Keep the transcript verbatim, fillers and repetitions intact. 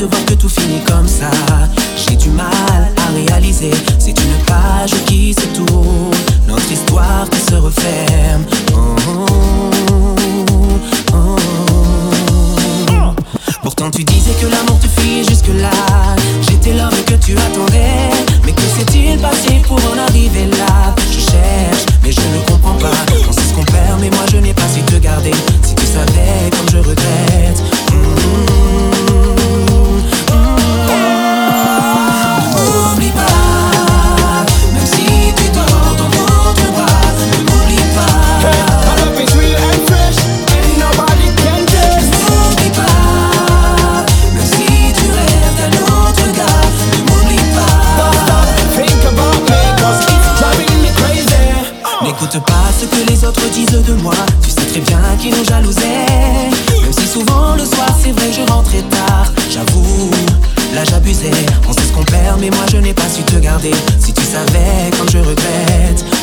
voir que tout finit comme ça. J'ai du mal à réaliser, c'est une page qui se tourne, notre histoire qui se referme. Oh, oh, oh, oh. Pourtant tu disais que l'amour te fuyait jusque là. J'étais l'homme que tu attendais, mais que s'est-il passé pour en arriver là? Je cherche, mais je ne comprends pas. On sait ce qu'on perd, mais moi je n'ai pas su te garder. Si tu savais comme je regrette. Mmh, mmh, mmh. Ne m'oublie pas, même si tu dors dans d'autres bras. Ne m'oublie pas. Hey, my love is real and fresh, and nobody can test. Ne m'oublie pas, même si tu rêves d'un autre gars. Ne m'oublie pas. Don't stop, think about me, cause it's driving me crazy. N'écoute pas ce que les autres disent de moi. Tu sais très bien qu'ils nous jalousait. Même si souvent le soir c'est vrai que je rentrais tard. J'avoue, là j'abusais. On sait ce qu'on perd mais moi je n'ai pas su te garder. Si tu savais comme je regrette.